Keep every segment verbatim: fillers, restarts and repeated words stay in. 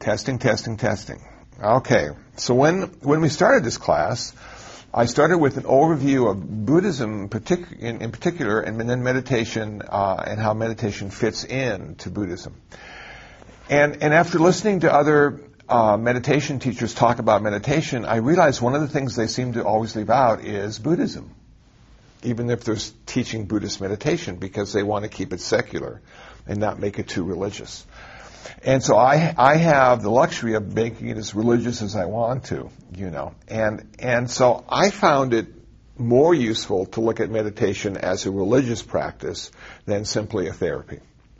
Testing, testing, testing. Okay, so when when we started this class, I started with an overview of Buddhism partic- in, in particular, and then meditation uh, and how meditation fits into Buddhism. And and after listening to other uh, meditation teachers talk about meditation, I realized one of the things they seem to always leave out is Buddhism, even if they're teaching Buddhist meditation, because they want to keep it secular and not make it too religious. And so I I have the luxury of making it as religious as I want to, you know. And and so I found it more useful to look at meditation as a religious practice than simply a therapy.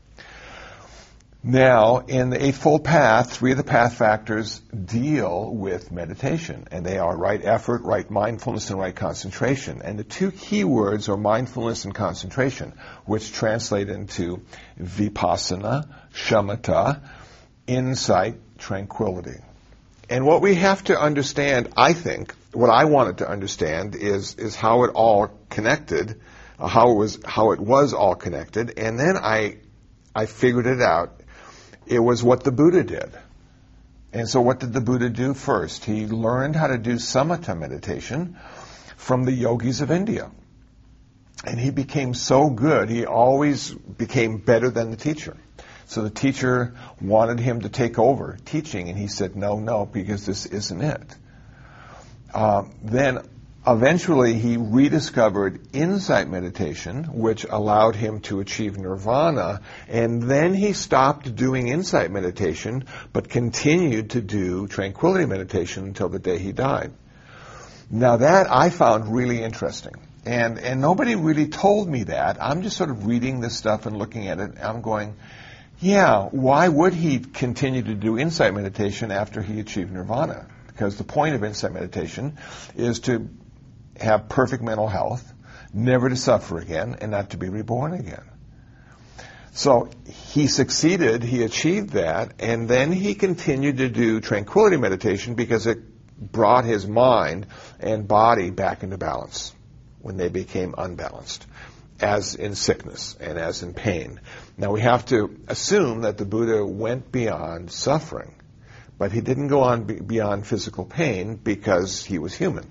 Now, in the Eightfold Path, three of the path factors deal with meditation, and they are right effort, right mindfulness, and right concentration. And the two key words are mindfulness and concentration, which translate into vipassana, shamatha, insight, tranquility. And what we have to understand, I think, what I wanted to understand is is how it all connected, uh, how it was how it was all connected, and then I I figured it out. It was what the Buddha did. And so what did the Buddha do first? He learned how to do samatha meditation from the yogis of India. And he became so good, he always became better than the teacher. So the teacher wanted him to take over teaching, and he said, no, no, because this isn't it. Uh, then eventually he rediscovered insight meditation, which allowed him to achieve nirvana, and then he stopped doing insight meditation, but continued to do tranquility meditation until the day he died. Now that I found really interesting. And and nobody really told me that. I'm just sort of reading this stuff and looking at it. I'm going, yeah, why would he continue to do insight meditation after he achieved nirvana? Because the point of insight meditation is to have perfect mental health, never to suffer again, and not to be reborn again. So he succeeded, he achieved that, and then he continued to do tranquility meditation because it brought his mind and body back into balance when they became unbalanced, as in sickness and as in pain. Now we have to assume that the Buddha went beyond suffering, but he didn't go on beyond physical pain because he was human.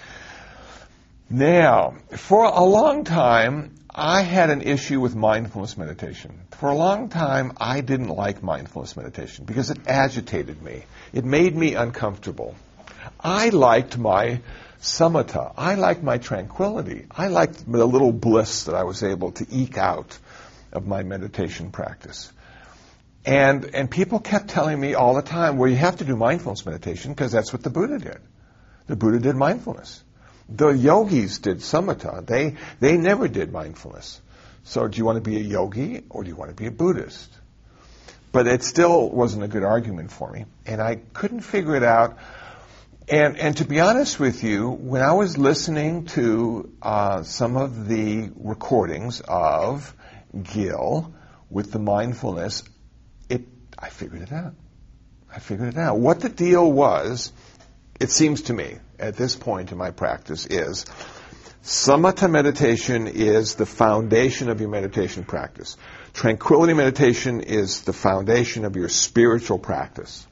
Now, for a long time, I had an issue with mindfulness meditation. For a long time, I didn't like mindfulness meditation because it agitated me. It made me uncomfortable. I liked my samatha. I liked my tranquility. I liked the little bliss that I was able to eke out of my meditation practice. And and people kept telling me all the time, well, you have to do mindfulness meditation because that's what the Buddha did. The Buddha did mindfulness. The yogis did samatha. They they never did mindfulness. So do you want to be a yogi or do you want to be a Buddhist? But it still wasn't a good argument for me. And I couldn't figure it out. And and to be honest with you, when I was listening to uh, some of the recordings of Gil with the mindfulness, it I figured it out. I figured it out. What the deal was, it seems to me, at this point in my practice, is samatha meditation is the foundation of your meditation practice. Tranquility meditation is the foundation of your spiritual practice.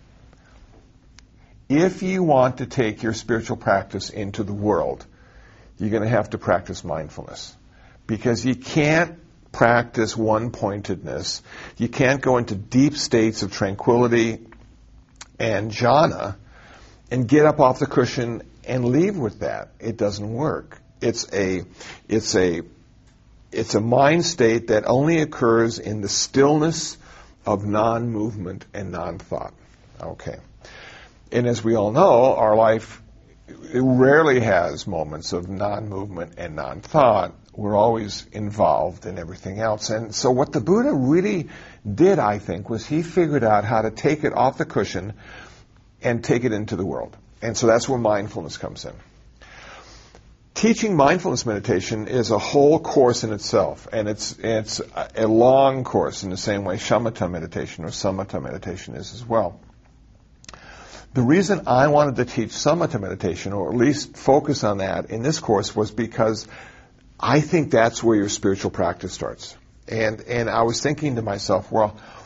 If you want to take your spiritual practice into the world, you're going to have to practice mindfulness. Because you can't practice one-pointedness. You can't go into deep states of tranquility and jhana and get up off the cushion and leave with that. It doesn't work. It's a, it's a, it's a mind state that only occurs in the stillness of non-movement and non-thought. Okay. And as we all know, our life it rarely has moments of non-movement and non-thought. We're always involved in everything else. And so what the Buddha really did, I think, was he figured out how to take it off the cushion and take it into the world. And so that's where mindfulness comes in. Teaching mindfulness meditation is a whole course in itself, and it's it's a long course in the same way shamatha meditation or samatha meditation is as well. The reason I wanted to teach samatha meditation, or at least focus on that in this course, was because I think that's where your spiritual practice starts. And and I was thinking to myself, well,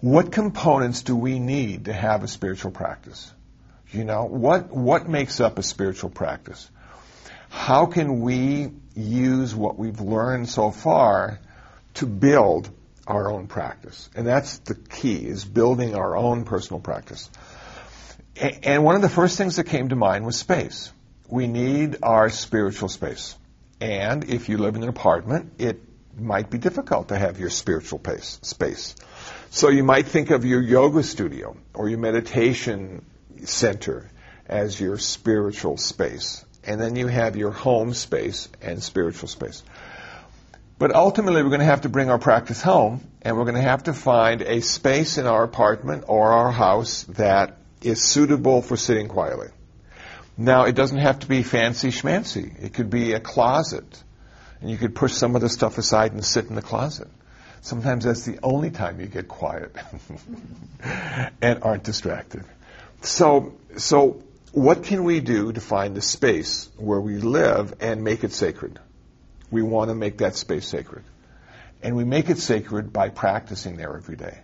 what components do we need to have a spiritual practice? You know, what, what makes up a spiritual practice? How can we use what we've learned so far to build our own practice? And that's the key, is building our own personal practice. And one of the first things that came to mind was space. We need our spiritual space. And if you live in an apartment, it might be difficult to have your spiritual pace, space. So you might think of your yoga studio or your meditation center as your spiritual space. And then you have your home space and spiritual space. But ultimately, we're going to have to bring our practice home, and we're going to have to find a space in our apartment or our house that is suitable for sitting quietly. Now, it doesn't have to be fancy schmancy. It could be a closet, and you could push some of the stuff aside and sit in the closet. Sometimes that's the only time you get quiet and aren't distracted. So, so what can we do to find the space where we live and make it sacred? We want to make that space sacred. And we make it sacred by practicing there every day.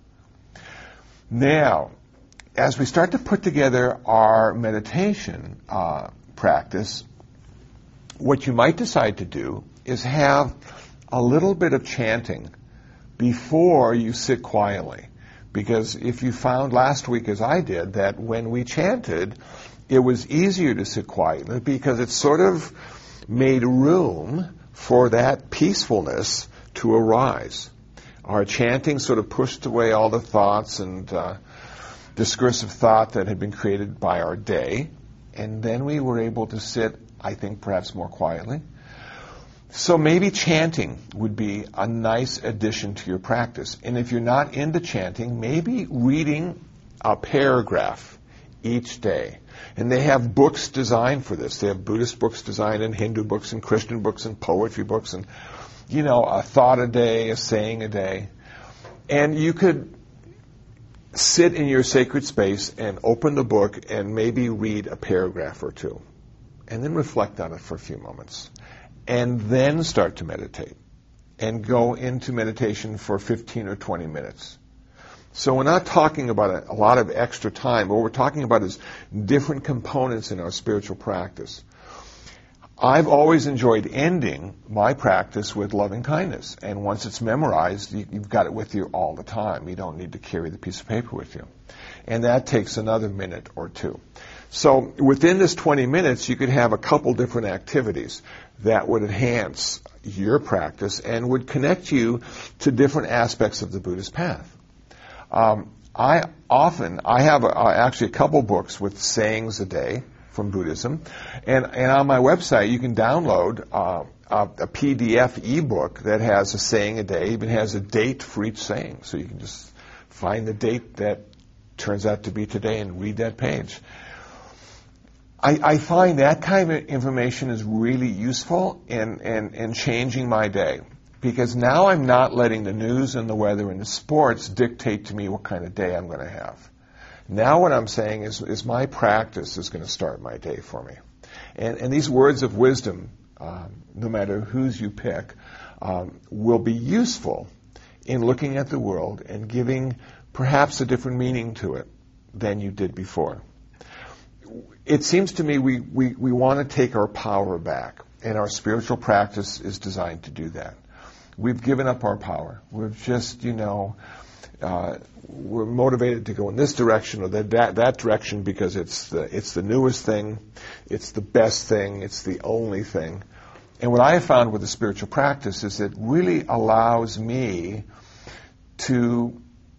Now, as we start to put together our meditation uh, practice, what you might decide to do is have a little bit of chanting before you sit quietly. Because if you found last week, as I did, that when we chanted, it was easier to sit quietly because it sort of made room for that peacefulness to arise. Our chanting sort of pushed away all the thoughts and uh, discursive thought that had been created by our day, and then we were able to sit, I think, perhaps more quietly. So maybe chanting would be a nice addition to your practice. And if you're not into chanting, maybe reading a paragraph each day. And they have books designed for this. They have Buddhist books designed, and Hindu books, and Christian books, and poetry books, and, you know, a thought a day, a saying a day. And you could sit in your sacred space and open the book and maybe read a paragraph or two. And then reflect on it for a few moments. And then start to meditate. And go into meditation for fifteen or twenty minutes. So we're not talking about a, a lot of extra time. What we're talking about is different components in our spiritual practice. I've always enjoyed ending my practice with loving kindness. And once it's memorized, you, you've got it with you all the time. You don't need to carry the piece of paper with you. And that takes another minute or two. So within this twenty minutes, you could have a couple different activities that would enhance your practice and would connect you to different aspects of the Buddhist path. Um, I often, I have a, uh, actually a couple books with sayings a day from Buddhism, and, and on my website you can download uh, a, a P D F ebook that has a saying a day, even has a date for each saying, so you can just find the date that turns out to be today and read that page. I, I find that kind of information is really useful in, in, in changing my day. Because now I'm not letting the news and the weather and the sports dictate to me what kind of day I'm going to have. Now what I'm saying is, is my practice is going to start my day for me. And, and these words of wisdom, um, no matter whose you pick, um, will be useful in looking at the world and giving perhaps a different meaning to it than you did before. It seems to me we, we, we want to take our power back, and our spiritual practice is designed to do that. We've given up our power. We've just, you know, uh, we're motivated to go in this direction or that, that that direction because it's the it's the newest thing, it's the best thing, it's the only thing. And what I have found with the spiritual practice is it really allows me to,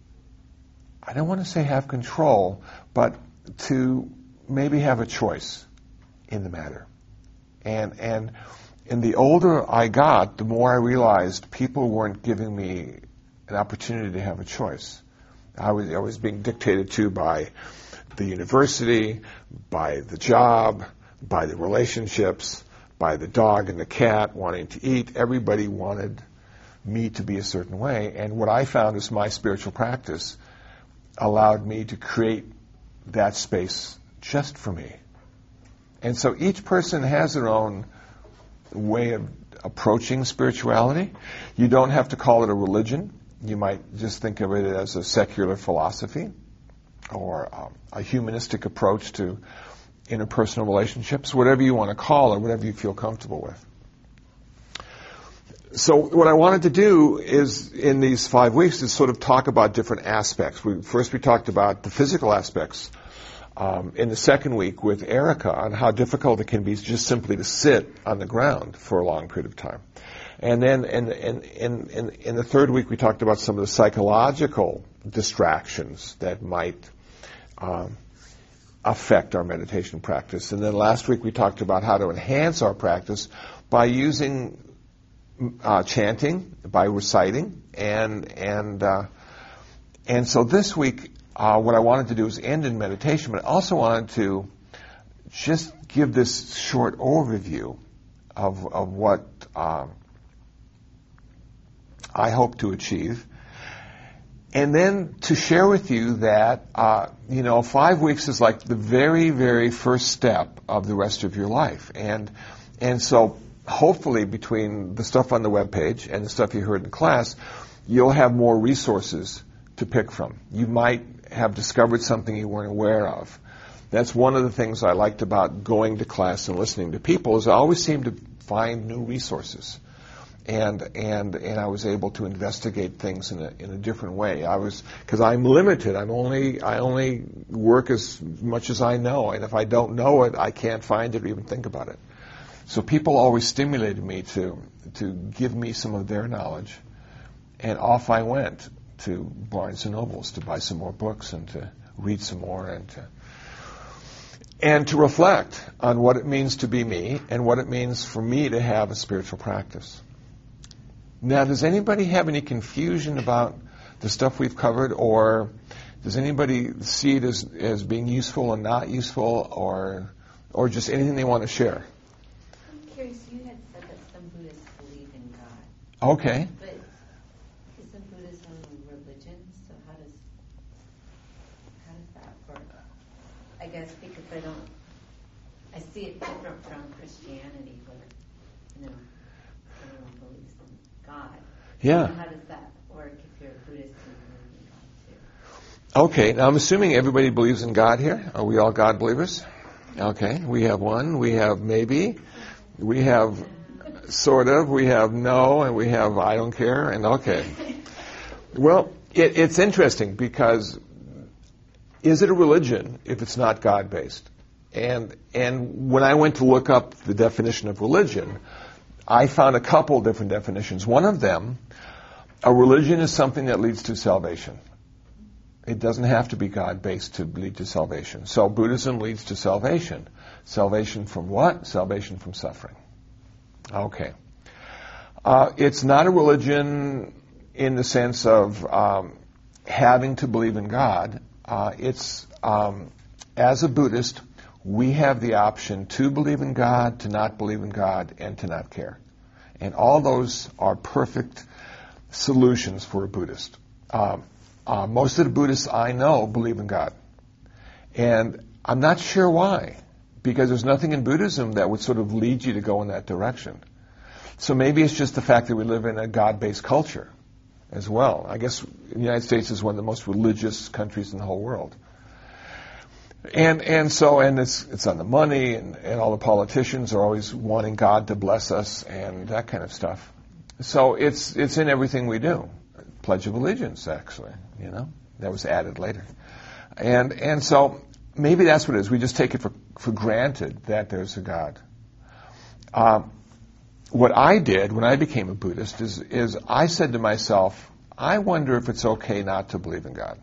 I don't want to say have control, but to maybe have a choice in the matter. And and And the older I got, the more I realized people weren't giving me an opportunity to have a choice. I was, I was being dictated to by the university, by the job, by the relationships, by the dog and the cat wanting to eat. Everybody wanted me to be a certain way. And what I found is my spiritual practice allowed me to create that space just for me. And so each person has their own way of approaching spirituality. You don't have to call it a religion. You might just think of it as a secular philosophy or um, a humanistic approach to interpersonal relationships, whatever you want to call it, whatever you feel comfortable with. So what I wanted to do is, in these five weeks, is sort of talk about different aspects. We, first we talked about the physical aspects. Um, in the second week with Erica on how difficult it can be just simply to sit on the ground for a long period of time. And then in, in, in, in, in the third week we talked about some of the psychological distractions that might um, affect our meditation practice. And then last week we talked about how to enhance our practice by using uh, chanting, by reciting, and and uh, and so this week Uh, what I wanted to do is end in meditation, but I also wanted to just give this short overview of, of what uh, I hope to achieve. And then to share with you that, uh, you know, five weeks is like the very, very first step of the rest of your life. And, and so hopefully between the stuff on the webpage and the stuff you heard in class, you'll have more resources to pick from. You might have discovered something you weren't aware of. That's one of the things I liked about going to class and listening to people, is I always seemed to find new resources. And and and I was able to investigate things in a in a different way. I was, because I'm limited. I'm only I only work as much as I know, and if I don't know it, I can't find it or even think about it. So people always stimulated me to to give me some of their knowledge, and off I went to Barnes and Nobles to buy some more books and to read some more and to and to reflect on what it means to be me and what it means for me to have a spiritual practice. Now, does anybody have any confusion about the stuff we've covered, or does anybody see it as, as being useful and not useful, or or just anything they want to share? I'm curious, you had said that some Buddhists believe in God. Okay. But isn't Buddhism religion? So how does how does that work? I guess because I don't, I see it different from Christianity, where, you know, everyone believes in God. Yeah. So how does that work if you're a Buddhist and you believe in God too? Okay, now I'm assuming everybody believes in God here. Are we all God believers? Okay, we have one, we have maybe, we have sort of, we have no, and we have I don't care, and okay. Well, it, it's interesting because is it a religion if it's not God-based? And and when I went to look up the definition of religion, I found a couple different definitions. One of them, a religion is something that leads to salvation. It doesn't have to be God-based to lead to salvation. So Buddhism leads to salvation. Salvation from what? Salvation from suffering. Okay. Uh, it's not a religion in the sense of um, having to believe in God. Uh, it's, um, as a Buddhist, we have the option to believe in God, to not believe in God, and to not care. And all those are perfect solutions for a Buddhist. Um, uh, most of the Buddhists I know believe in God. And I'm not sure why, because there's nothing in Buddhism that would sort of lead you to go in that direction. So maybe it's just the fact that we live in a God-based culture as well. I guess the United States is one of the most religious countries in the whole world. And and so, and it's it's on the money, and, and all the politicians are always wanting God to bless us and that kind of stuff. So it's it's in everything we do. Pledge of Allegiance, actually, you know, that was added later. And and so maybe that's what it is. We just take it for, for granted that there's a God. Um, what I did when I became a Buddhist is is I said to myself, I wonder if it's okay not to believe in God.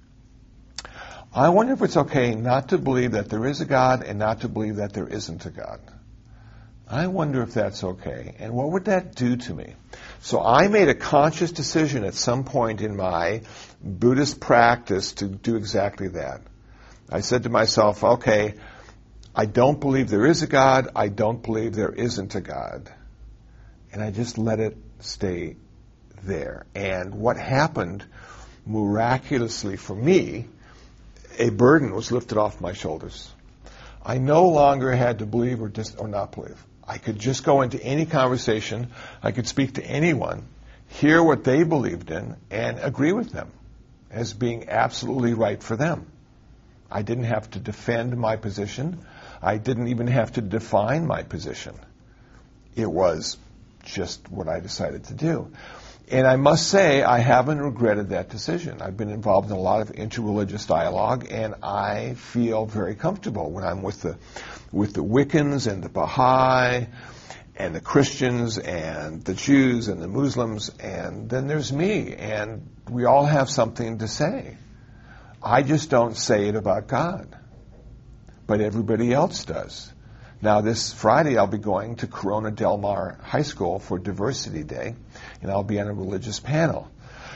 I wonder if it's okay not to believe that there is a God and not to believe that there isn't a God. I wonder if that's okay. And what would that do to me? So I made a conscious decision at some point in my Buddhist practice to do exactly that. I said to myself, okay, I don't believe there is a God. I don't believe there isn't a God. And I just let it stay there. And what happened miraculously for me, a burden was lifted off my shoulders. I no longer had to believe or dis- or not believe. I could just go into any conversation. I could speak to anyone hear what they believed in, and agree with them as being absolutely right for them. I didn't have to defend my position. I didn't even have to define my position. It was just what I decided to do. And I must say, I haven't regretted that decision. I've been involved in a lot of interreligious dialogue, and I feel very comfortable when I'm with the with the Wiccans and the Baha'i and the Christians and the Jews and the Muslims, and then there's me, and we all have something to say. I just don't say it about God, but everybody else does. Now, this Friday, I'll be going to Corona Del Mar High School for Diversity Day, and I'll be on a religious panel.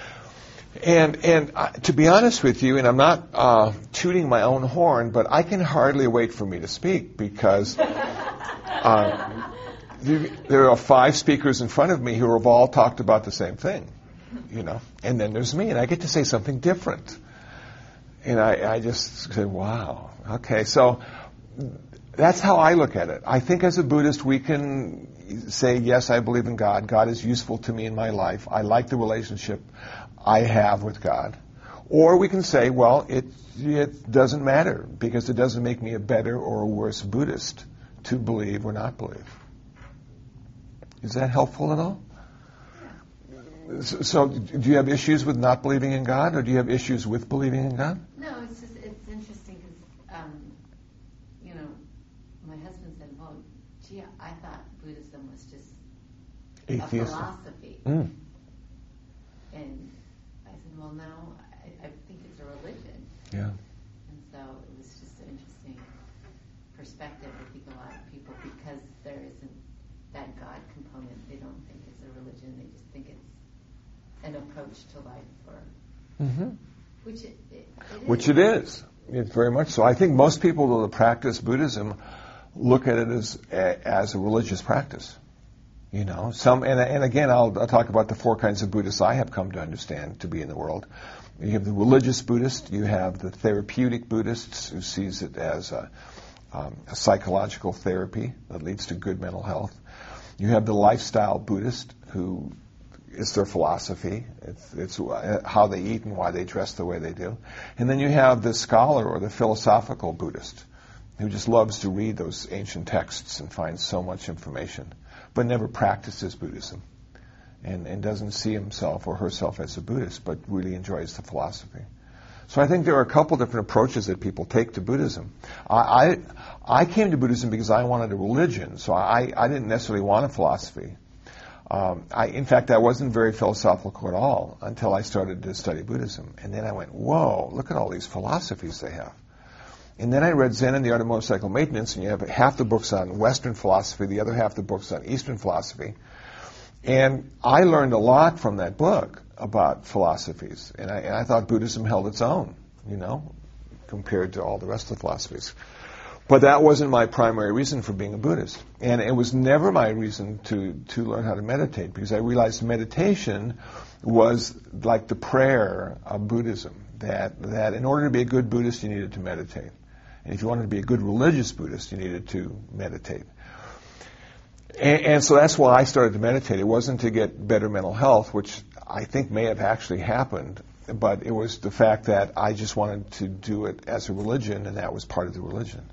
And and uh, to be honest with you, and I'm not uh, tooting my own horn, but I can hardly wait for me to speak because uh, there are five speakers in front of me who have all talked about the same thing, you know. And then there's me, and I get to say something different. And I, I just said, wow, okay, so that's how I look at it. I think as a Buddhist, we can say, yes, I believe in God. God is useful to me in my life. I like the relationship I have with God. Or we can say, well, it it doesn't matter because it doesn't make me a better or a worse Buddhist to believe or not believe. Is that helpful at all? So, so do you have issues with not believing in God, or do you have issues with believing in God? No, it's just, it's interesting because, um, you know, my husband said, well, gee, I thought Buddhism was just Atheism. A philosophy. Mm. And I said, well, no, I, I think it's a religion. Yeah. And so it was just an interesting perspective. I think a lot of people, because there isn't that God component, they don't think it's a religion. They just think it's an approach to life, or Mm-hmm. which it, it, it Which is. it is. It's very much so. I think most people that practice Buddhism look at it as as a religious practice. You know, some and and again, I'll, I'll talk about the four kinds of Buddhists I have come to understand to be in the world. You have the religious Buddhist. You have the therapeutic Buddhists who sees it as a, um, a psychological therapy that leads to good mental health. You have the lifestyle Buddhist who it's their philosophy. It's, it's how they eat and why they dress the way they do. And then you have the scholar or the philosophical Buddhist who just loves to read those ancient texts and finds so much information, but never practices Buddhism and, and doesn't see himself or herself as a Buddhist, but really enjoys the philosophy. So I think there are a couple different approaches that people take to Buddhism. I, I, I came to Buddhism because I wanted a religion, so I, I didn't necessarily want a philosophy. Um, I, in fact, I wasn't very philosophical at all until I started to study Buddhism. And then I went, whoa, look at all these philosophies they have. And then I read Zen and the Art of Motorcycle Maintenance, and you have half the books on Western philosophy, the other half the books on Eastern philosophy. And I learned a lot from that book about philosophies. And I, and I thought Buddhism held its own, you know, compared to all the rest of the philosophies. But that wasn't my primary reason for being a Buddhist. And it was never my reason to, to learn how to meditate, because I realized meditation was like the prayer of Buddhism, that, that in order to be a good Buddhist, you needed to meditate. And if you wanted to be a good religious Buddhist, you needed to meditate. And, and so that's why I started to meditate. It wasn't to get better mental health, which I think may have actually happened, but it was the fact that I just wanted to do it as a religion, and that was part of the religion.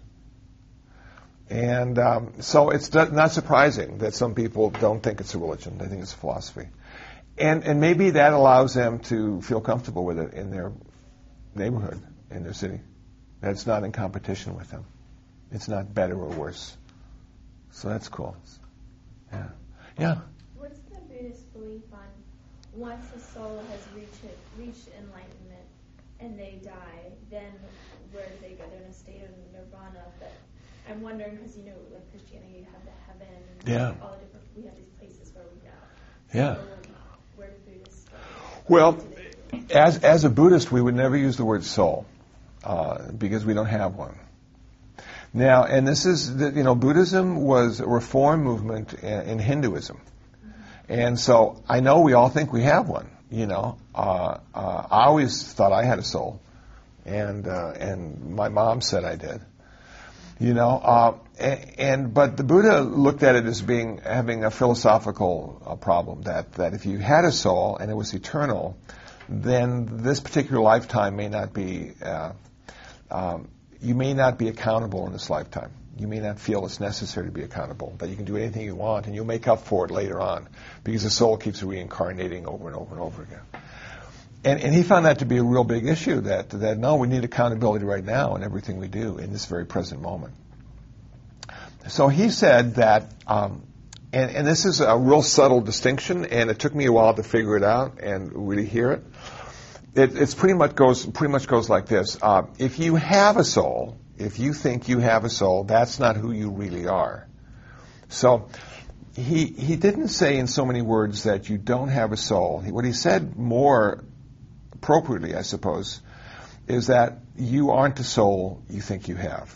And um, so it's not surprising that some people don't think it's a religion. They think it's a philosophy. And and maybe that allows them to feel comfortable with it in their neighborhood, in their city. That it's not in competition with them. It's not better or worse. So that's cool. Yeah. Yeah. What's the Buddhist belief on once a soul has reached it, reached enlightenment and they die, then where do they go? They're in a state of nirvana, but I'm wondering, because, you know, like Christianity, you have the heaven, yeah. all the different, we have these places where we go. Yeah. So where, where do Buddhists go? Well, as as a Buddhist, we would never use the word soul, uh, because we don't have one. Now, and this is, the, you know, Buddhism was a reform movement in, in Hinduism. Mm-hmm. And so I know we all think we have one, you know. Uh, uh, I always thought I had a soul, and uh, and my mom said I did. You know, uh, and, and but the Buddha looked at it as being having a philosophical uh, problem that that if you had a soul and it was eternal, then this particular lifetime may not be. Uh, um, you may not be accountable in this lifetime. You may not feel it's necessary to be accountable. That you can do anything you want and you'll make up for it later on because the soul keeps reincarnating over and over and over again. And, and he found that to be a real big issue, that, that no, we need accountability right now in everything we do in this very present moment. So he said that, um, and, and this is a real subtle distinction, and it took me a while to figure it out and really hear it. It it's pretty much goes pretty much goes like this. Uh, if you have a soul, if you think you have a soul, that's not who you really are. So he he didn't say in so many words that you don't have a soul. He, what he said more appropriately, I suppose, is that you aren't the soul you think you have.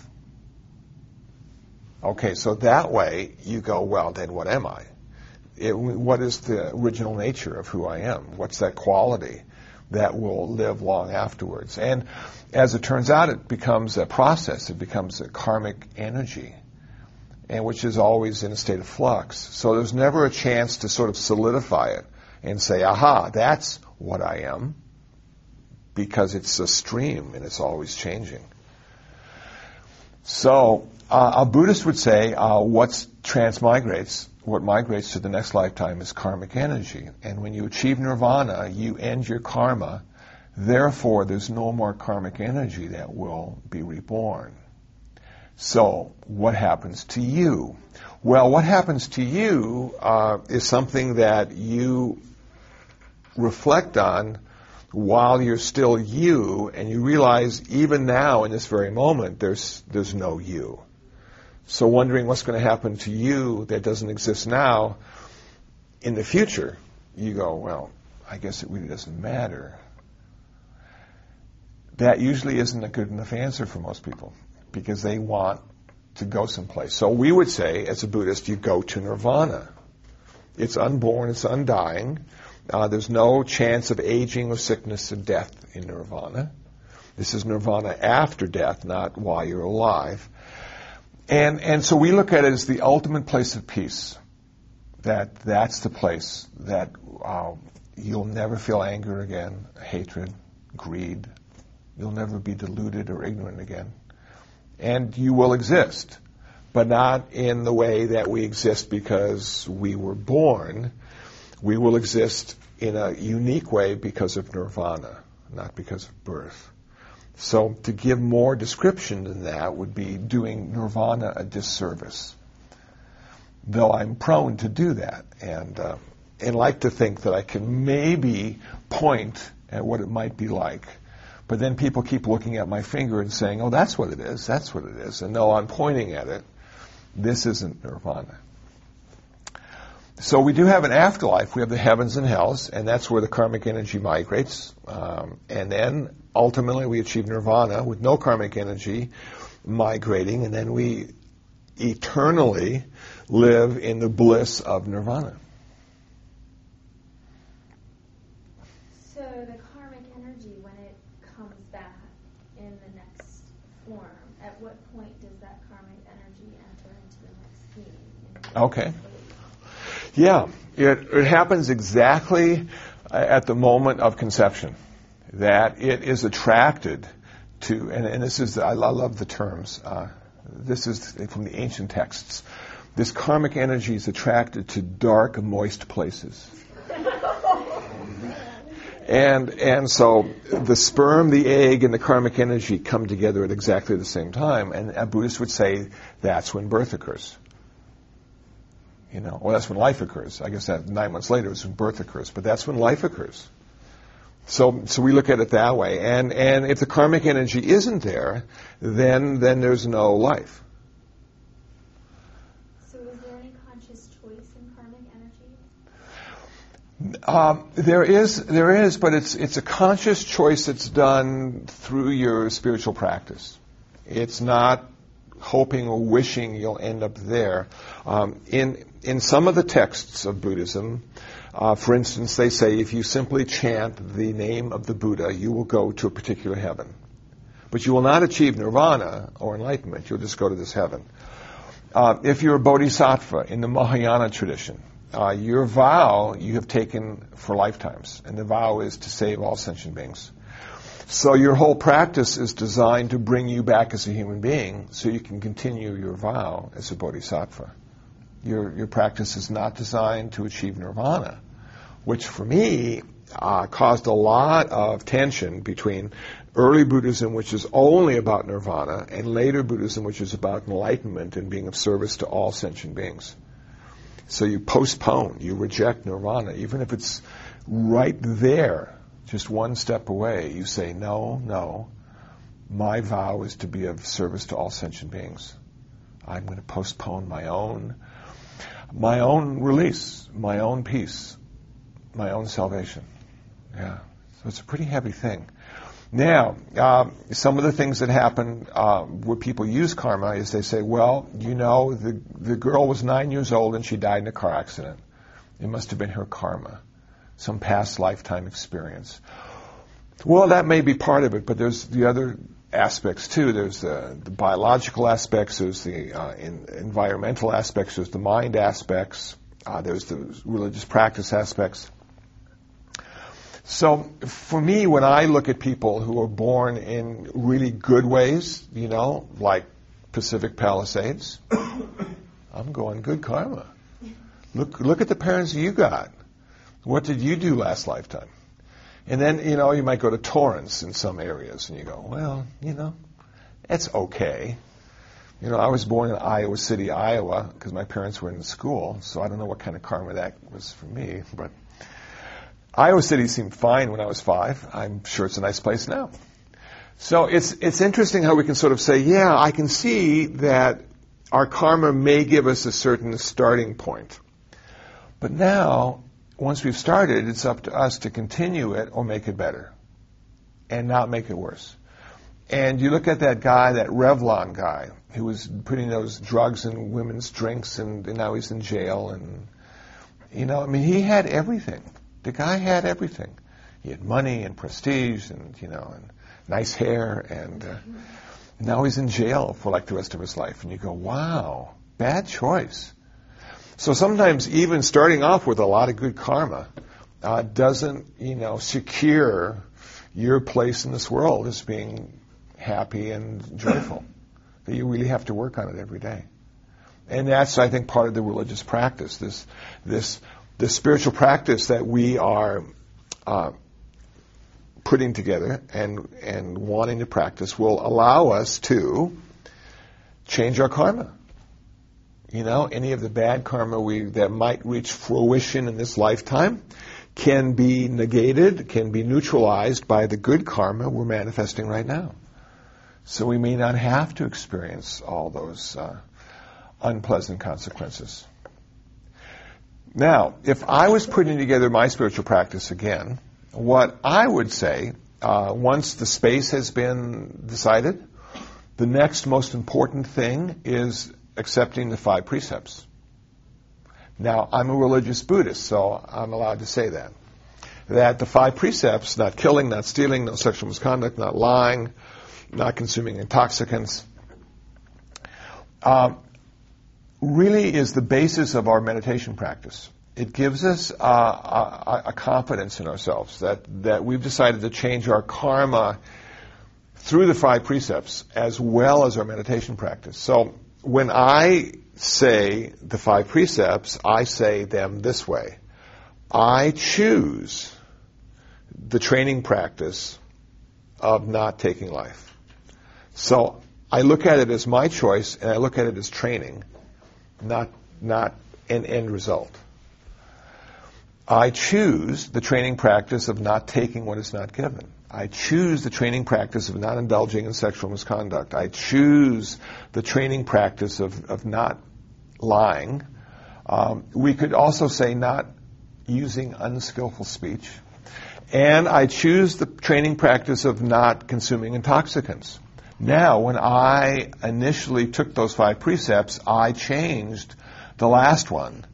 Okay, so that way you go, well, then what am I? It, what is the original nature of who I am? What's that quality that will live long afterwards? And as it turns out, it becomes a process. It becomes a karmic energy, and which is always in a state of flux. So there's never a chance to sort of solidify it and say, aha, that's what I am, because it's a stream and it's always changing. So uh, a Buddhist would say uh, what's transmigrates, what migrates to the next lifetime is karmic energy. And when you achieve nirvana, you end your karma. Therefore, there's no more karmic energy that will be reborn. So what happens to you? Well, what happens to you uh, is something that you reflect on while you're still you, and you realize even now in this very moment there's there's no you. So wondering what's going to happen to you that doesn't exist now in the future, you go, well, I guess it really doesn't matter. That usually isn't a good enough answer for most people because they want to go someplace. So we would say, as a Buddhist, you go to nirvana. It's unborn, it's undying. Uh, there's no chance of aging or sickness or death in nirvana. This is nirvana after death, not while you're alive. And and so we look at it as the ultimate place of peace. That that's the place that uh, you'll never feel anger again, hatred, greed. You'll never be deluded or ignorant again. And you will exist, but not in the way that we exist because we were born. We will exist in a unique way because of nirvana, not because of birth. So to give more description than that would be doing nirvana a disservice. Though I'm prone to do that and uh, and like to think that I can maybe point at what it might be like. But then people keep looking at my finger and saying, oh, that's what it is, that's what it is. And no, I'm pointing at it. This isn't nirvana. So we do have an afterlife. We have the heavens and hells, and that's where the karmic energy migrates. Um, and then ultimately we achieve nirvana with no karmic energy migrating, and then we eternally live in the bliss of nirvana. So the karmic energy, when it comes back in the next form, at what point does that karmic energy enter into the next being? Okay. Yeah, it, it happens exactly at the moment of conception, that it is attracted to, and, and this is, I love the terms, uh, this is from the ancient texts, this karmic energy is attracted to dark, moist places. And and so the sperm, the egg, and the karmic energy come together at exactly the same time, and a Buddhist would say that's when birth occurs. You know, well, that's when life occurs. I guess that nine months later is when birth occurs, but that's when life occurs. So, so we look at it that way. And and if the karmic energy isn't there, then then there's no life. So, is there any conscious choice in karmic energy? Um, there is, there is, but it's it's a conscious choice that's done through your spiritual practice. It's not hoping or wishing you'll end up there. Um, in in some of the texts of Buddhism, uh, for instance, they say if you simply chant the name of the Buddha, you will go to a particular heaven. But you will not achieve nirvana or enlightenment. You'll just go to this heaven. Uh, if you're a bodhisattva in the Mahayana tradition, uh, your vow you have taken for lifetimes. And the vow is to save all sentient beings. So your whole practice is designed to bring you back as a human being so you can continue your vow as a bodhisattva. Your, your practice is not designed to achieve nirvana, which for me uh, caused a lot of tension between early Buddhism, which is only about nirvana, and later Buddhism, which is about enlightenment and being of service to all sentient beings. So you postpone, you reject nirvana, even if it's right there, just one step away. You say, no, no, my vow is to be of service to all sentient beings. I'm going to postpone my own, my own release, my own peace, my own salvation. Yeah, so it's a pretty heavy thing. Now, uh, some of the things that happen uh, where people use karma is they say, well, you know, the the girl was nine years old and she died in a car accident. It must have been her karma, some past lifetime experience. Well, that may be part of it, but there's the other aspects too. There's the, the biological aspects, there's the uh, in, environmental aspects, there's the mind aspects, uh, there's the religious practice aspects. So for me, when I look at people who are born in really good ways, you know, like Pacific Palisades, I'm going, good karma. Look, look at the parents you got. What did you do last lifetime? And then, you know, you might go to Torrance in some areas and you go, well, you know, it's okay. You know, I was born in Iowa City, Iowa, because my parents were in the school, so I don't know what kind of karma that was for me, but Iowa City seemed fine when I was five. I'm sure it's a nice place now. So it's it's interesting how we can sort of say, yeah, I can see that our karma may give us a certain starting point. But now, once we've started, it's up to us to continue it or make it better and not make it worse. And you look at that guy, that Revlon guy, who was putting those drugs in women's drinks and, and now he's in jail. And, you know, I mean, he had everything. The guy had everything. He had money and prestige and, you know, and nice hair, and uh, now he's in jail for like the rest of his life. And you go, wow, bad choice. So sometimes even starting off with a lot of good karma uh, doesn't, you know, secure your place in this world as being happy and joyful. That you really have to work on it every day. And that's, I think, part of the religious practice, this this the spiritual practice that we are uh, putting together and and wanting to practice will allow us to change our karma. You know, any of the bad karma we that might reach fruition in this lifetime can be negated, can be neutralized by the good karma we're manifesting right now. So we may not have to experience all those uh, unpleasant consequences. Now, if I was putting together my spiritual practice again, what I would say, uh, once the space has been decided, the next most important thing is accepting the five precepts. Now, I'm a religious Buddhist, so I'm allowed to say that. That the five precepts, not killing, not stealing, no sexual misconduct, not lying, not consuming intoxicants, uh, really is the basis of our meditation practice. It gives us uh, a, a confidence in ourselves that, that we've decided to change our karma through the five precepts as well as our meditation practice. So when I say the five precepts, I say them this way. I choose the training practice of not taking life. So I look at it as my choice and I look at it as training, not not an end result. I choose the training practice of not taking what is not given. I choose the training practice of not indulging in sexual misconduct. I choose the training practice of, of not lying. Um, we could also say not using unskillful speech. And I choose the training practice of not consuming intoxicants. Now, when I initially took those five precepts, I changed the last one.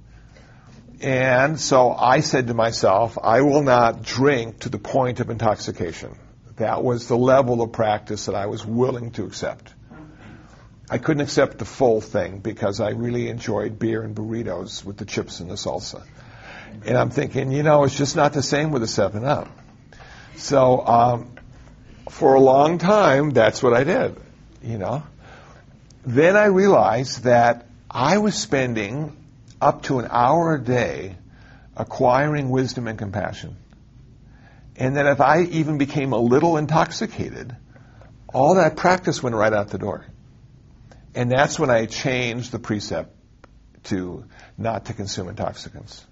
And so I said to myself, I will not drink to the point of intoxication. That was the level of practice that I was willing to accept. I couldn't accept the full thing because I really enjoyed beer and burritos with the chips and the salsa. And I'm thinking, you know, it's just not the same with a seven up. So um, for a long time, that's what I did, you know. Then I realized that I was spending up to an hour a day acquiring wisdom and compassion. And that if I even became a little intoxicated, all that practice went right out the door. And that's when I changed the precept to not to consume intoxicants.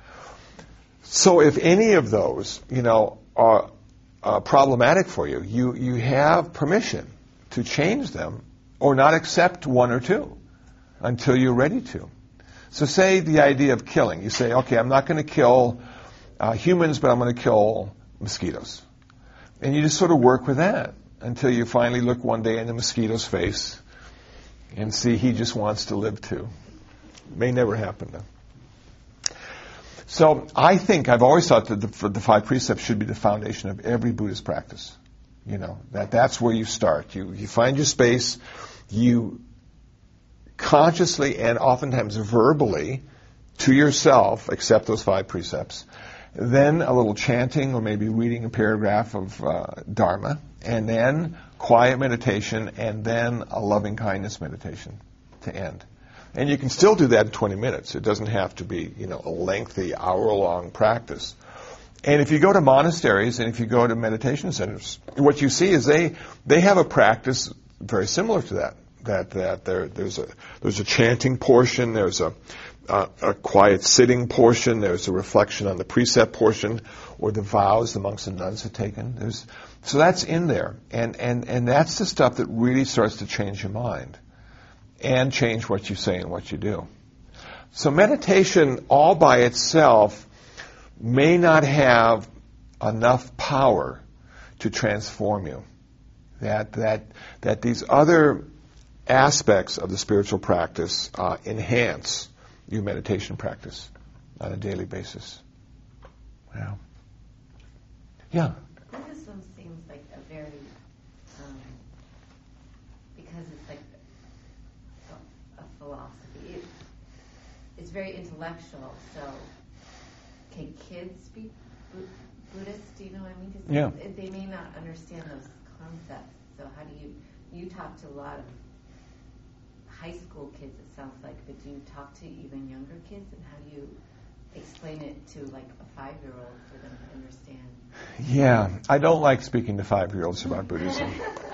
So if any of those, you know, are uh, problematic for you, you, you have permission to change them or not accept one or two until you're ready to. So say the idea of killing. You say, okay, I'm not going to kill uh, humans, but I'm going to kill mosquitoes. And you just sort of work with that until you finally look one day in the mosquito's face and see he just wants to live too. May never happen though. So I think, I've always thought that the, the five precepts should be the foundation of every Buddhist practice. You know, that that's where you start. You, you find your space, you consciously and oftentimes verbally to yourself accept those five precepts. Then a little chanting or maybe reading a paragraph of uh, Dharma, and then quiet meditation, and then a loving kindness meditation to end. And you can still do that in twenty minutes. It doesn't have to be, you know, a lengthy hour-long practice. And if you go to monasteries and if you go to meditation centers, what you see is they they have a practice very similar to that. That that there there's a there's a chanting portion, there's a uh, a quiet sitting portion, there's a reflection on the precept portion, or the vows the monks and nuns have taken. There's so that's in there, and and and that's the stuff that really starts to change your mind and change what you say and what you do. So meditation all by itself may not have enough power to transform you. That that that these other aspects of the spiritual practice uh, enhance your meditation practice on a daily basis. Yeah. Yeah. Buddhism seems like a very, um, because it's like a, a philosophy. It, it's very intellectual. So, can kids be Bu- Buddhist? Do you know what I mean? 'Cause Yeah. They, they may not understand those concepts. So, how do you? You talk to a lot of high school kids, it sounds like, but do you talk to even younger kids, and how do you explain it to like a five-year-old for them to understand? Yeah, I don't like speaking to five-year-olds about Buddhism.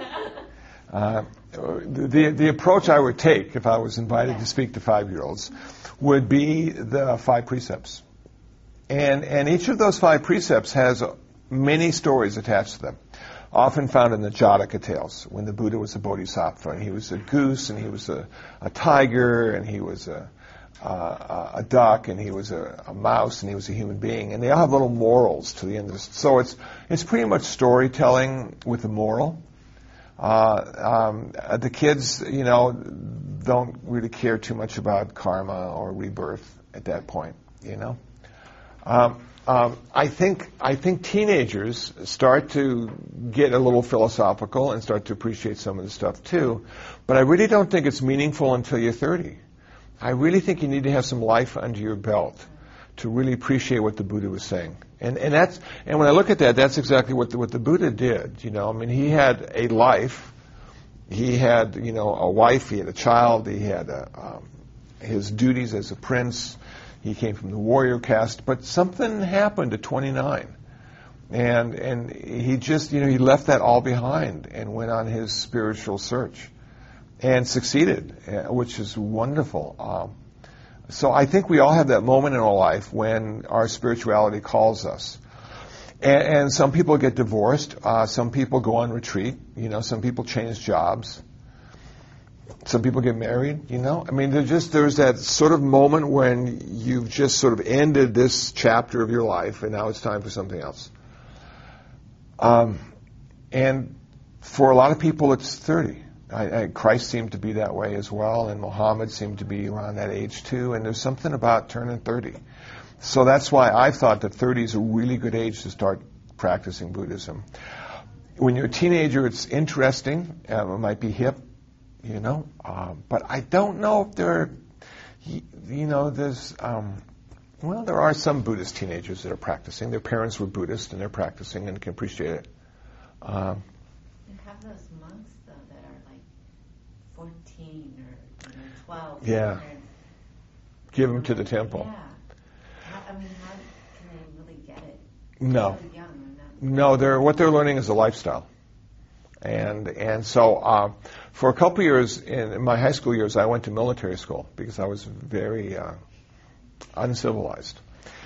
Uh, the the approach I would take if I was invited to speak to five-year-olds would be the five precepts, and and each of those five precepts has many stories attached to them. Often found in the Jataka tales, when the Buddha was a bodhisattva, and he was a goose, and he was a, a tiger, and he was a, a, a duck, and he was a, a mouse, and he was a human being, and they all have little morals to the end of this. So it's it's pretty much storytelling with a moral. Uh, um, the kids, you know, don't really care too much about karma or rebirth at that point, you know. Um, Um, I think I think teenagers start to get a little philosophical and start to appreciate some of the stuff too, but I really don't think it's meaningful until you're thirty. I really think you need to have some life under your belt to really appreciate what the Buddha was saying. And and that's and when I look at that, that's exactly what the, what the Buddha did. You know, I mean, he had a life. He had, you know, a wife. He had a child. He had a, um, his duties as a prince. He came from the warrior caste, but something happened at twenty-nine. And and he just, you know, he left that all behind and went on his spiritual search and succeeded, which is wonderful. Um, so I think we all have that moment in our life when our spirituality calls us. And, and some people get divorced. Uh, some people go on retreat. You know, some people change jobs. Some people get married, you know. I mean, there's just there's that sort of moment when you've just sort of ended this chapter of your life, and now it's time for something else. Um, and for a lot of people, it's thirty. I, I, Christ seemed to be that way as well, and Muhammad seemed to be around that age too. And there's something about turning thirty. So that's why I thought that thirty is a really good age to start practicing Buddhism. when you're a teenager, it's interesting. Um, it might be hip, you know. Uh, but I don't know if there, you know, there's, um, well, there are some Buddhist teenagers that are practicing. Their parents were Buddhist and they're practicing and can appreciate it. Um, you have those monks, though, that are like fourteen or you know, twelve. Yeah. Give them to the temple. Yeah. How, I mean, how can they really get it? No. So young or not? No, they're what they're learning is a lifestyle, and and so uh, for a couple years in, in my high school years, I went to military school because I was very uh, uncivilized,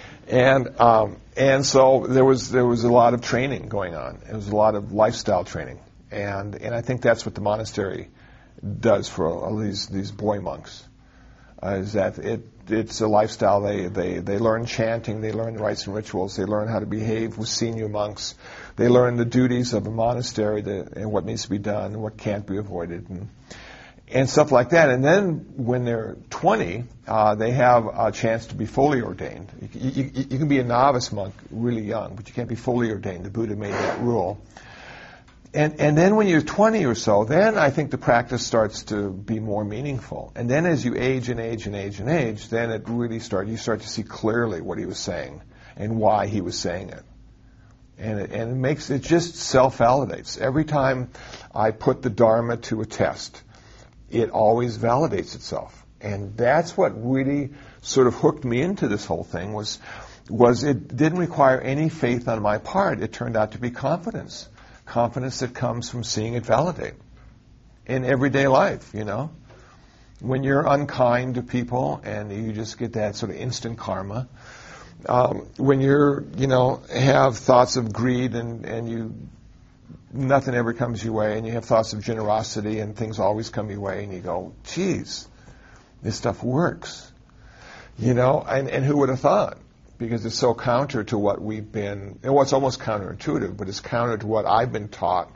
and um, and so there was there was a lot of training going on. There was a lot of lifestyle training, and and I think that's what the monastery does for all these these boy monks. Uh, is that it? It's a lifestyle. They, they they learn chanting. They learn rites and rituals. They learn how to behave with senior monks. They learn the duties of a monastery that, and what needs to be done and what can't be avoided and and stuff like that. And then when they're twenty, uh, they have a chance to be fully ordained. You, you, you can be a novice monk really young, but you can't be fully ordained. The Buddha made that rule. And and then when you're twenty or so, then I think the practice starts to be more meaningful. And then as you age and age and age and age, then it really starts, you start to see clearly what he was saying and why he was saying it. And it, and it makes, it just self-validates. Every time I put the Dharma to a test, it always validates itself. And that's what really sort of hooked me into this whole thing was, was it didn't require any faith on my part. It turned out to be confidence. Confidence that comes from seeing it validate in everyday life, you know. When you're unkind to people and you just get that sort of instant karma. Um, when you're, you know, have thoughts of greed and, and you, nothing ever comes your way, and you have thoughts of generosity and things always come your way, and you go, geez, this stuff works. You know, and, and who would have thought? Because it's so counter to what we've been, and what's almost counterintuitive, but it's counter to what I've been taught,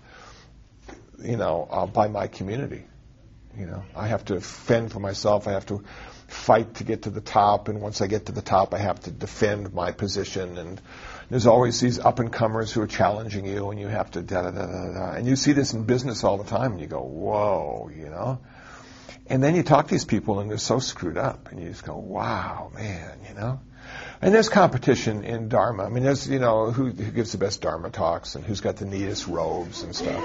you know, uh, by my community. You know, I have to fend for myself. I have to fight to get to the top, and once I get to the top, I have to defend my position. And there's always these up-and-comers who are challenging you, and you have to da-da-da-da-da. And you see this in business all the time, and you go, whoa, you know. And then you talk to these people, and they're so screwed up, and you just go, wow, man, you know. And there's competition in Dharma. I mean, there's, you know, who, who gives the best Dharma talks and who's got the neatest robes and stuff.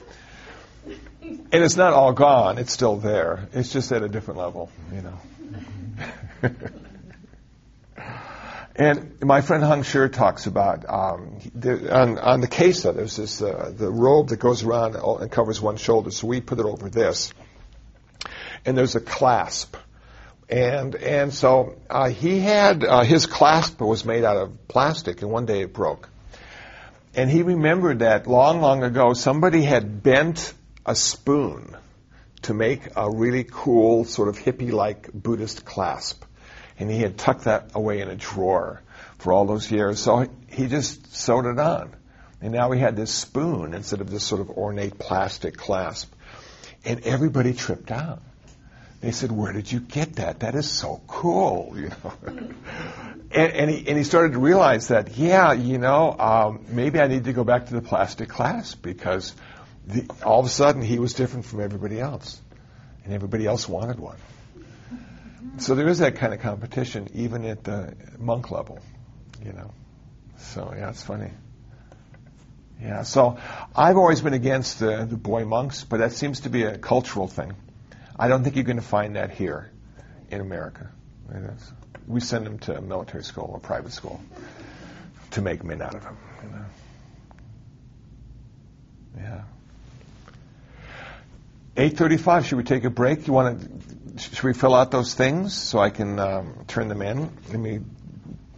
And, and it's not all gone. It's still there. It's just at a different level, you know. And my friend Hung Shur talks about, um, there, on, on the Kesa, there's this, uh, the robe that goes around and covers one shoulder. So we put it over this. And there's a clasp. And and so uh, he had, uh, his clasp was made out of plastic, and one day it broke. And he remembered that long, long ago, somebody had bent a spoon to make a really cool, sort of hippie-like Buddhist clasp. And he had tucked that away in a drawer for all those years. So he just sewed it on. And now he had this spoon instead of this sort of ornate plastic clasp. And everybody tripped out. They said, where did you get that? That is so cool, you know. and, and, he, and he started to realize that, yeah, you know, um, maybe I need to go back to the plastic clasp because the, all of a sudden he was different from everybody else. And everybody else wanted one. So there is that kind of competition even at the monk level, you know. So, yeah, it's funny. Yeah, so I've always been against the, the boy monks, but that seems to be a cultural thing. I don't think you're going to find that here in America. We send them to military school or private school to make men out of them. You know? Yeah. eight thirty-five, should we take a break? You want to? Should we fill out those things so I can um, turn them in? Let me